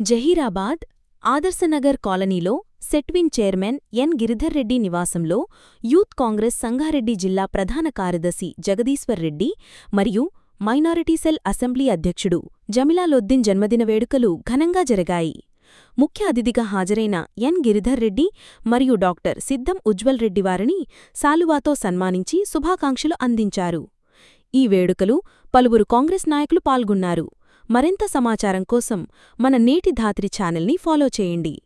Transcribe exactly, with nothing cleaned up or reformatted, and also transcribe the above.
జహీరాబాద్ ఆదర్శనగర్ కాలనీలో SETWIN chairman N Giridhar Reddy నివాసంలో youth Congress Sangareddy జిల్లా ప్రధాన కార్యదర్శి జగదీశ్వర్ రెడ్డి మరియు మైనారిటీ సెల్ అసెంబ్లీ అధ్యక్షుడు జమిలాలొద్దీన్ జన్మదిన వేడుకలు ఘనంగా జరిగాయి. ముఖ్య అతిథిగా హాజరైన ఎన్ గిరిధర్ రెడ్డి మరియు డాక్టర్ సిద్ధం ఉజ్వల్ రెడ్డి వారిని శాలువాతో సన్మానించి శుభాకాంక్షలు అందించారు. ఈ వేడుకలు పలువురు కాంగ్రెస్ నాయకులు పాల్గొన్నారు. మరింత సమాచారం కోసం మన నేటి ధాత్రి ఛానల్ని ఫాలో చేయండి.